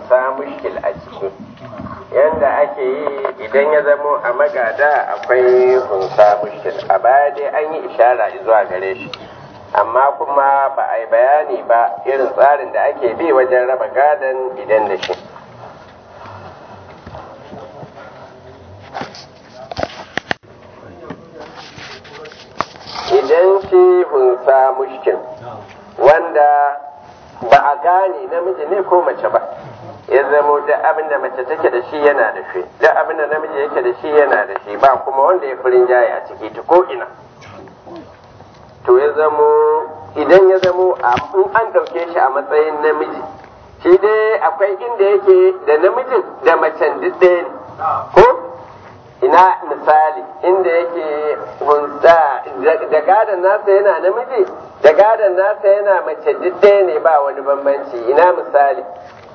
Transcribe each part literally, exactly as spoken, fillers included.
hunsa mushkil a ciki yanda ake yi idan ya zamo a magada akwai hunsa mushkil a baya dai an yi ishara zuwa gare shi amma kuma ba a yi bayani ba irin tsarin da ake bi wajen raba gadon idan da shi idan shi hunsa mushkil wanda ba a gane namiji ne ko mace ba ya zamo da abin da mace take da shi yana da shi da abin da namiji yake da shi yana da shi ba kuma wanda ya furin jaye a ciki ta ko ina to ya zamo idan ya zamo in an ɗauke shi a matsayin namiji shi dai akwai inda yake da namijin da macen duk ɗaya ne ko ina misali inda yake hunsa da gadon nasa yana namiji da gadon nasa yana mace duk ɗaya ne ba wani bambanci ina misali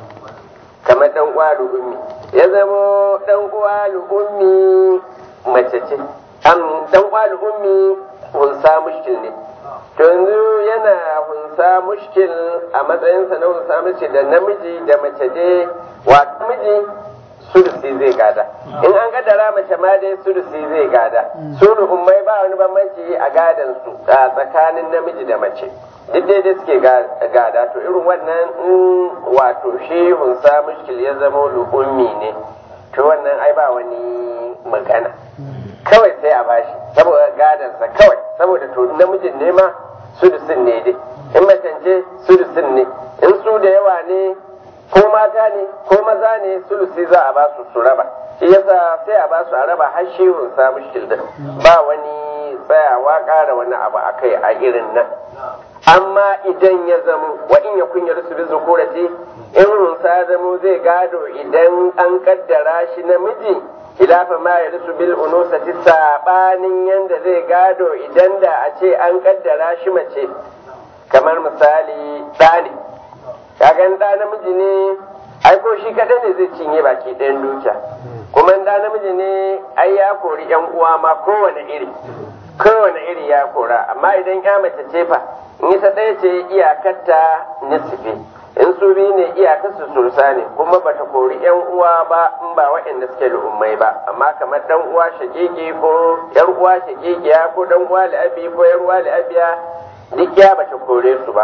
kamar ɗan uwa ummi ya zamo ɗan uwa ummi mace ce ɗan uwa ummi hunsa mushkil ne to yanzu yana hunsa mushkil a matsayinsa na hunsa mushkil da namiji da mace dai wa namiji sudusi zai gada in an kaddara mace ma dai sudusi zai gada sulu ummai ba wani bambanci a gadan su a tsakanin namiji da mace duk daidai suke gada to irin wannan in wato shi hunsa mushkil ya zama ummi ne to wannan ai ba wani magana kawai sai a bashi saboda gadansa kawai saboda to namijin ne ma sudusin ne dai in mace ce sudusin ne in su da yawa ne ko mata ne ko maza ne sulusi za a ba su su raba shi yasa sai a ba su a raba har shi hunsa mushkil din ba wani tsayawa ƙara wani abu a kai a irin nan amma idan ya zamo wa in ya kunya rusu bi zukurati in hunsa ya zamo zai gado idan an kaddara shi namiji khilafa ma ya rusu bil unusati sabanin yanda zai gado idan da a ce an kaddara shi mace kamar misali ɗani kagan ɗa namiji ne ai ko shi kaɗai ne zai cinye baki ɗayan dukiya kuma ɗa namiji ne ai ya kori yan uwa ma kowane iri kowane iri ya kora amma idan ya mace ce fa in ita ɗaya ce iyakarta nisfi in su biyu ne iyakarsu sursa ne kuma bata kori yan uwa ba in ba waɗanda suke lu'ummai ba amma kamar ɗan uwa shakiki ko yar uwa shakikiya ko ɗan uwa li'abi ko yar uwa li'abiya duk ya bata kore su ba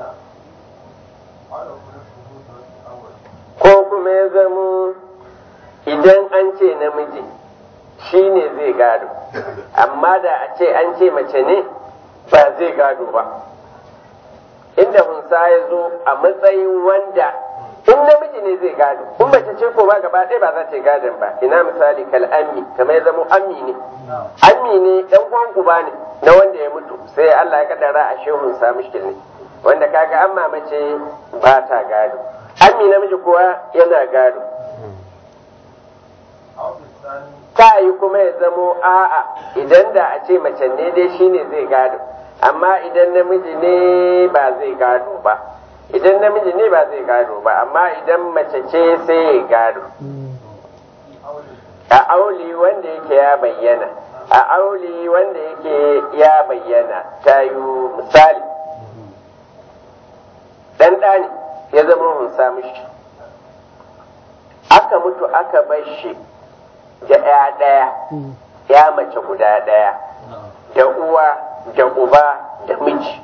ko kuma ya zamo idan an ce namiji shi ne zai gado amma da a ce an ce mace ne ba zai gado ba inda hunsa ya zo a matsayin wanda in namiji ne zai gado in mace ce ko ba gaba ɗaya ba za ta yi gadon ba ina misali kal ammi kamar ya zamo ammi ne ammi ne ɗan uwan uba ne na wanda ya mutu sai Allah ya kaddara a shehun sa mushkil ne wanda kaga amma mace ba ta gado ammi namiji kuwa yana gado ta yi kuma ya zamo a'a idan da a ce mace ne dai shine zai gado amma idan namiji ne ba zai gado ba idan namiji ne ba zai gado ba amma idan mace ce sai ya gado a auli wanda yake ya bayyana a auli wanda yake ya bayyana ta yi misali dan ɗani ya zama hunsa mishi aka mutu aka bar shi da ya ɗaya ya mace guda ɗaya da uwa da uba da miji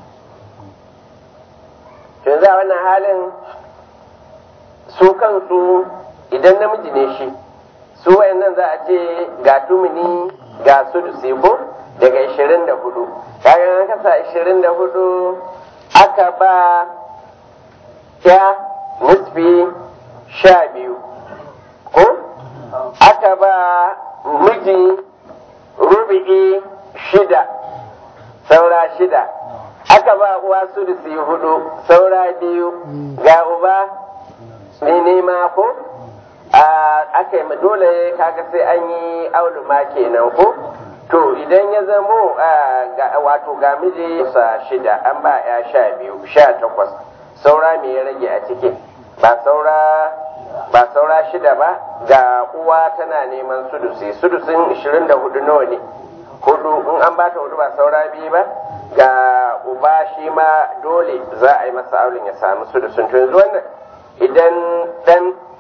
yanzu a wannan halin su kansu idan namiji ne shi su wayannan za a ce ga tumini ga sudusi ko daga ishirin da hudu kayan an kasa ishirin da hudu aka ba ya nisfi sha biyu ko aka ba miji rubi'i shida saura shida aka ba uwa sudusi hudu saura biyu ga uba ne nema ko aka yi dole kaga sai an yi auluma kenan ko to idan ya zamo wato ga miji sa shida an ba ya sha biyu sha takwas saura me ya rage a ciki ba saura ba saura shida ba ga uwa tana neman sudusi sudusin ishirin da hudu nawa ne hudu in an bata hudu ba saura biyu ba ga uba shi ma dole za a yi masa auren ya samu sudusin to yanzu wannan idan dan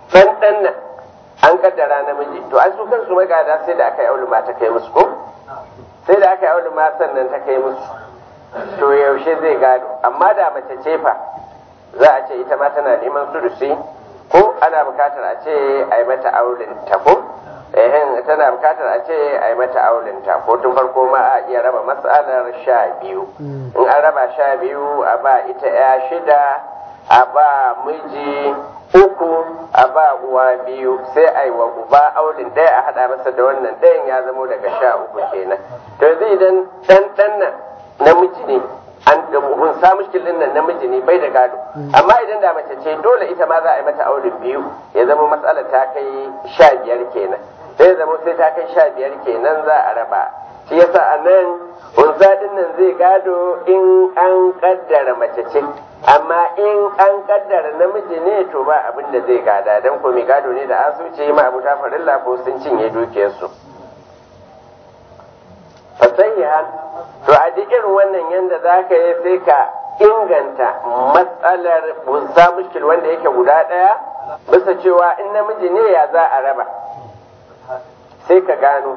dan dan nan an kaddara namiji to ai su kansu magada sai da aka yi auluma ta kai musu ko sai da aka yi auluma sannan ta kai musu to yaushe zai gado amma da mace ce fa za a ce ita ma tana neman sudusi ko ana bukatar a ce a yi mata aulin ta ko eh tana bukatar a ce a yi mata aulin ta ko tun farko ma a iya raba matsalar sha biyu in an raba sha biyu a ba ita ya shida a ba miji uku a ba uwa biyu sai a yi wa uba aulin ɗaya a haɗa masa da wannan ɗayan ya zamo daga sha uku kenan to zai idan ɗan ɗan nan namiji ne an mun sa mushkilin nan namiji ne bai da gado amma idan da mace ce dole ita ma za a yi mata aulin biyu ya zama matsalar ta kai sha biyar kenan sai zama sai ta kai sha biyar kenan za a raba shi yasa a nan unsa din nan zai gado in an kaddara mace ce amma in an kaddara namiji ne to ba abin da zai gada dan ko mai gado ne da asuci ma abu ta farilla ko sun cinye dukiyarsu fasahihan to a duk irin wannan yanda za ka yi sai ka inganta matsalar unsa mushkil wanda yake guda ɗaya bisa cewa in namiji ne ya za a raba sai ka gano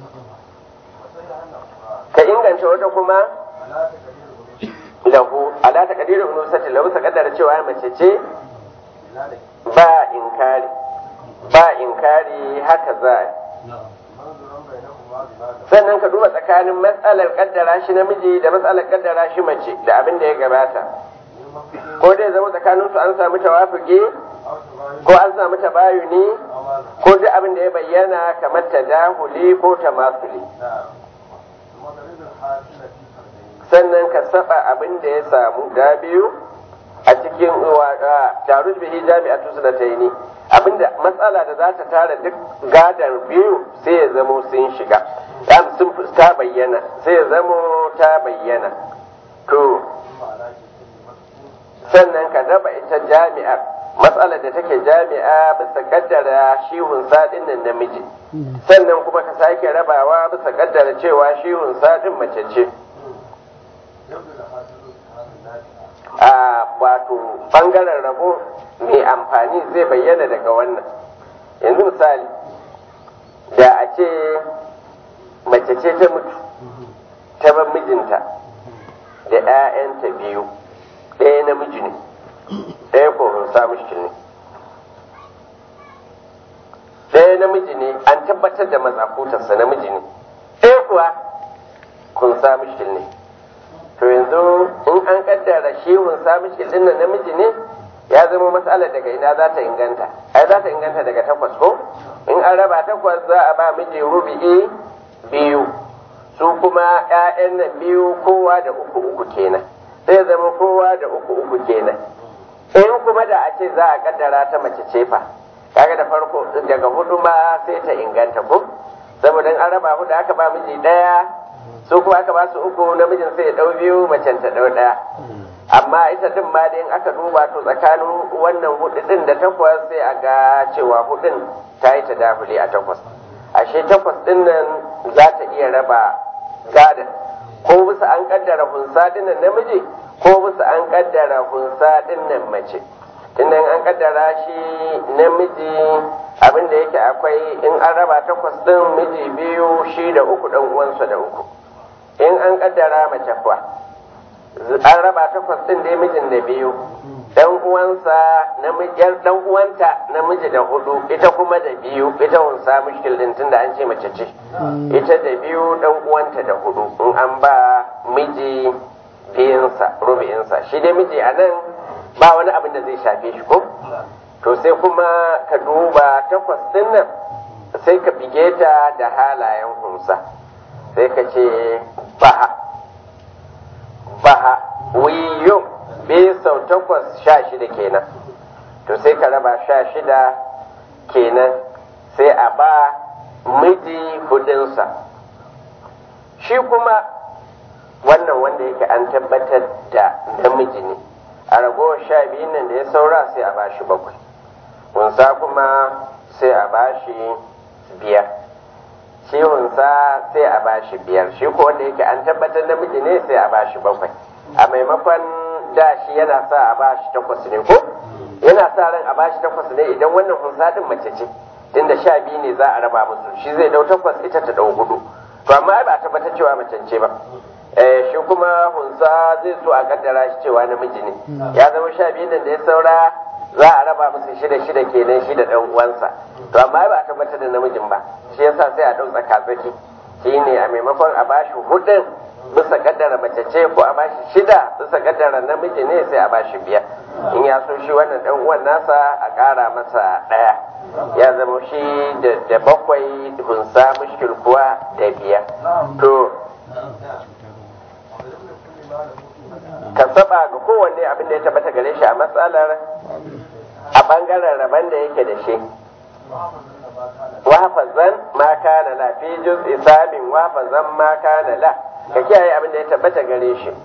ka inganta wata kuma lahu ala ta kadirin unusati lahu sa kaddara cewa mace ce ba inkari ba inkari haka za a sannan ka duba tsakanin matsalar kaddara shi namiji da matsalar kaddara shi mace da abin da ya gabata ko dai zama tsakanin su an samu tawafuki ko an samu tabayuni ko duk abin da ya bayyana kamar tadahuli ko tamasuli sannan ka saba abin da ya samu da biyu a cikin taruj bihi jami'atu sunataini abinda matsala da za ta tara duk gadar biyu sai ya zamo sun shiga sun ta bayyana sai ya zamo ta bayyana to sannan ka raba ita jami'ar matsalar da take jami'a bisa kaddara shi hunsa din nan namiji sannan kuma ka sake rabawa bisa kaddara cewa shi hunsa din mace ce a wato bangaren rabo mai amfani zai bayyana daga wannan yanzu misali da a ce mace ce ta mutu ta bar mijinta da 'ya'yanta biyu ɗaya namiji ne ɗaya ko hunsa mushkil ne ɗaya namiji ne an tabbatar da mazakutarsa namiji ne ɗaya kuwa hunsa mushkil ne to yanzu in an kaddara shi hunsa mushkil ɗin nan namiji ne ya zama matsalar daga ina za ta inganta ai za ta inganta daga takwas ko in an raba takwas za a ba miji rubi'i biyu su kuma 'ya'yan nan biyu kowa da uku uku kenan sai zama kowa da uku uku kenan in kuma da a ce za a kaddara ta mace ce fa kaga da farko daga hudu ma sai ta inganta ko saboda in an raba hudu aka ba miji daya su kuma aka ba su uku namijin sai ya dau biyu macen ta dau daya amma ita din ma da in aka duba to tsakanin wannan hudu din da takwas sai a ga cewa hudun ta yi ta dafuli a takwas ashe takwas din nan za ta iya raba gadan ko bisa an kaddara hunsa dinnan namiji ko bisa an kaddara hunsa dinnan mace tunda an kaddara shi namiji abin da yake akwai in an raba takwas din miji biyu shi da uku dan uwansa da uku in an kaddara mace kuwa an raba takwas din dai mijin da biyu dan uwansa namiji dan uwanta namiji da hudu ita kuma da biyu ita hunsa mushkil din tunda an ce mace ce ita da biyu dan uwanta da hudu in an ba miji biyinsa rubi'insa shi dai miji a nan ba wani abin da zai shafe shi ko to sai kuma ka duba takwas din nan sai ka bige ta da halayen hunsa sai ka ce baha baha wiyo bai sau takwas sha shida kenan to sai ka raba sha shida kenan sai a ba miji hudunsa shi kuma wannan wanda yake an tabbatar da namiji ne a ragowar sha biyun nan da ya saura sai a ba shi bakwai hunsa kuma sai a ba shi biyar shi hunsa sai a ba shi biyar shi ko wanda yake an tabbatar namiji ne sai a ba shi bakwai a maimakon da shi yana sa a ba shi takwas ne ko yana sa ran a bashi takwas ne idan wannan hunsa din mace ce tunda sha biyu ne za a raba musu shi zai dau takwas ita ta dau hudu to amma ba a tabbatar cewa mace ce ba eh shi kuma hunsa zai so a kaddara shi cewa namiji ne ya zama sha biyu nan da ya saura za a raba musu shida shida kenan shi da dan uwansa to amma ba a tabbatar da namijin ba shi yasa sai a dau tsaka tsaki shine a maimakon a bashi hudun bisa kaddara mace ce ko a bashi shida bisa kaddara namiji ne sai a bashi biyar in ya so shi wannan dan uwan nasa a kara masa daya ya zama shi da bakwai hunsa mushkil kuwa da biyar to ka saba ga kowanne abin da ya tabbata gare shi a matsalar a bangaren rabon da yake da shi wafazan ma kana la fi juz'i sabin wafazan ma kana la ka kiyaye abin da ya tabbata gare shi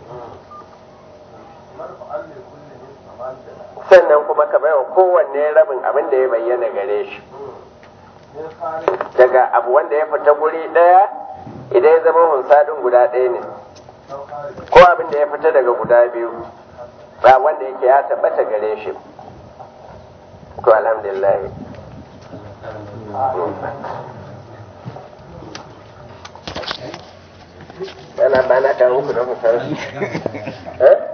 sannan kuma ka baiwa kowanne rabin abin da ya bayyana gare shi daga abu wanda ya fita guri daya idan ya zama hunsadin guda ɗaya ne ko abin da ya fita daga guda biyu ba wanda yake ya tabbata gare shi to alhamdulillah yana bana kan uku da mutane